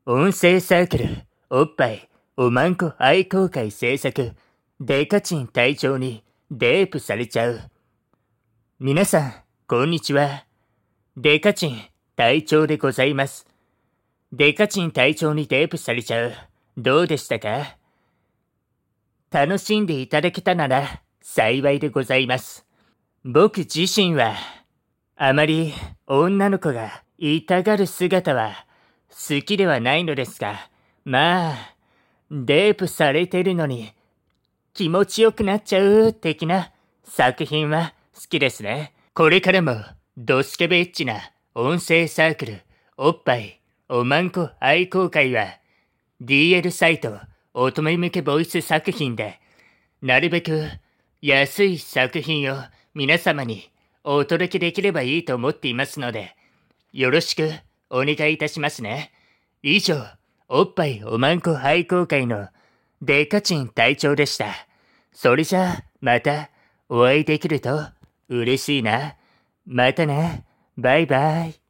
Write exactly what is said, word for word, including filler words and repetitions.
音声サークル、おっぱい、おまんこ愛好会制作、デカチン隊長にデープされちゃう。皆さん、こんにちは。デカチン隊長でございます。デカチン隊長にデープされちゃう。どうでしたか？楽しんでいただけたなら幸いでございます。僕自身は、あまり女の子が痛がる姿は好きではないのですが、まあ、デープされてるのに気持ちよくなっちゃう的な作品は好きですね。これからもドスケベエッチな音声サークル、おっぱい、おまんこ愛好会は ディーエル サイト乙女向けボイス作品で、なるべく安い作品を皆様にお届けできればいいと思っていますので、よろしくお願いいたしますね。以上、おっぱいおまんこ愛好会のデカチン隊長でした。それじゃあまたお会いできると嬉しいな。またね。バイバイ。